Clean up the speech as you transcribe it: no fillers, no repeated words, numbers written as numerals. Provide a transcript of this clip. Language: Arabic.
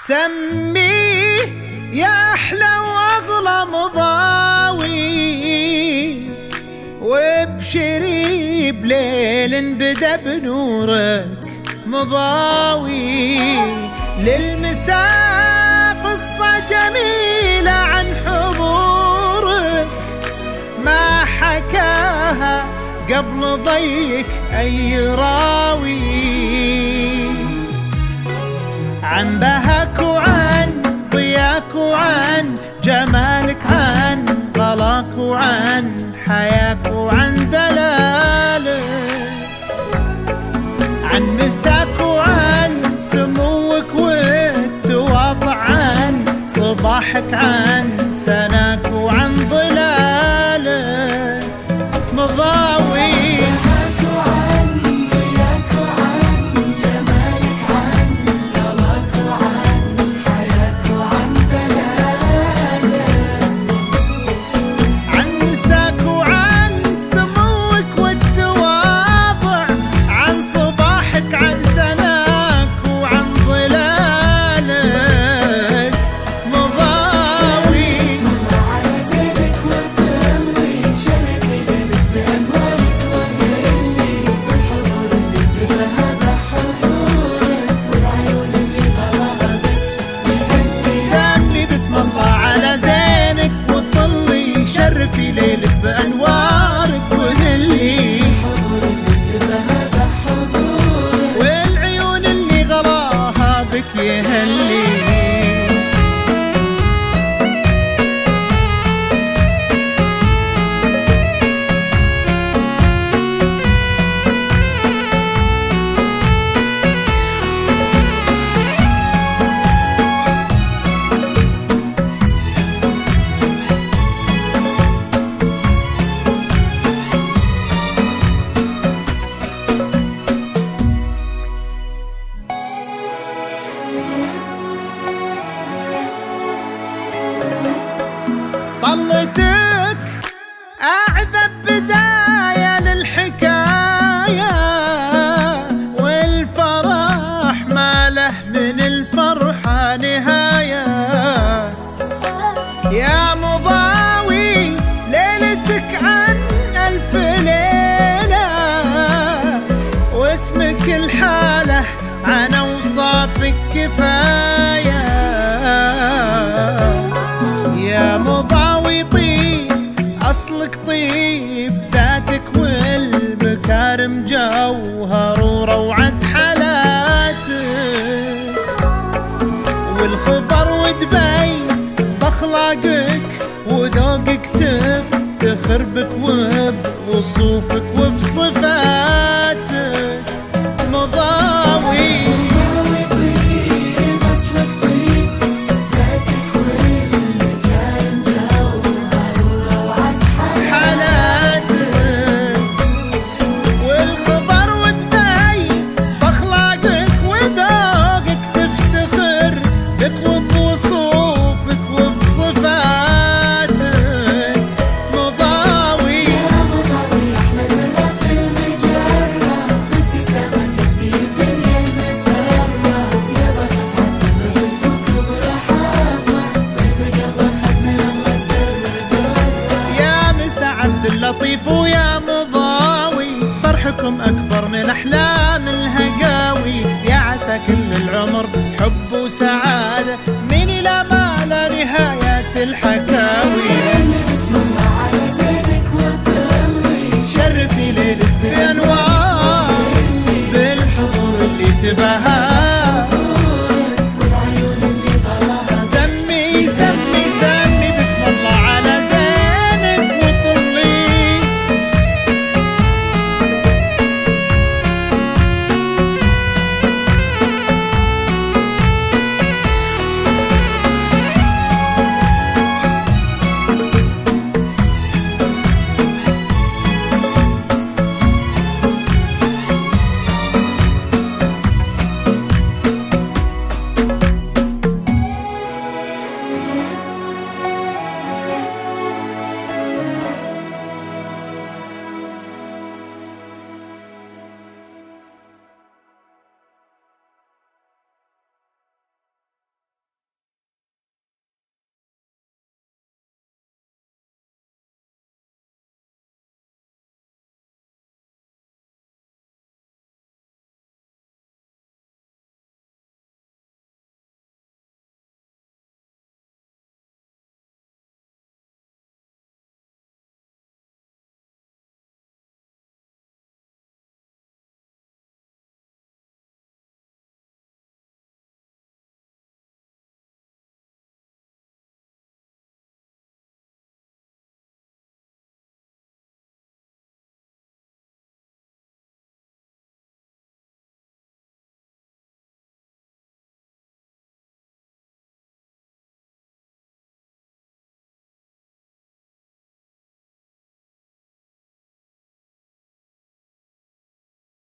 سميه يا أحلى وأغلى مضاوي، وابشري بليل بدا بنورك مضاوي. للمساء قصة جميلة عن حضورك ما حكاها قبل ضيك أي راوي، عن بهاك وعن ضياك وعن جمالك، عن غلاك وعن حياك وعن دلالك، عن مساك وعن سموك والتواضع، عن صباحك عن سناك وعن ظلالك مضاوي. في ليلك بأنوارك وهلي والعيون اللي غلاها بك يهلي. طلتك أعذب بداية للحكاية، والفرح ما له من الفرحة نهاية. يا مضاوي ليلتك عن ألف ليلة، واسمك الحالة عن أوصافك كفاية. يا مضاوي أصلك طيب ذاتك والمكارم جوهر وروعة حالاتك، والخبر ودبي بأخلاقك وذوقك تفتخر بك وبوصوفك وبصفاتك مضاوي. لطيف ويا مضاوي فرحكم أكبر من أحلام الهقاوي، يا عسى كل العمر حب وسعادة